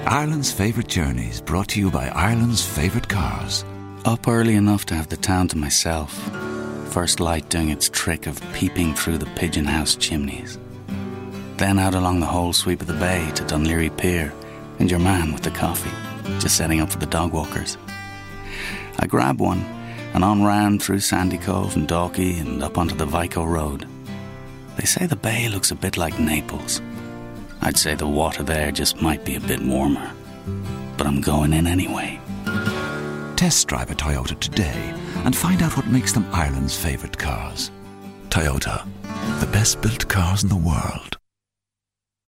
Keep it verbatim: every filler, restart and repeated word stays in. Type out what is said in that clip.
Ireland's favourite journeys, brought to you by Ireland's favourite cars. Up early enough to have the town to myself. First light doing its trick of peeping through the pigeon house chimneys. Then out along the whole sweep of the bay to Dunleary Pier, and your man with the coffee, just setting up for the dog walkers. I grab one, and on round through Sandy Cove and Dalkey and up onto the Vico Road. They say the bay looks a bit like Naples. I'd say the water there just might be a bit warmer. But I'm going in anyway. Test drive a Toyota today and find out what makes them Ireland's favourite cars. Toyota, the best built cars in the world.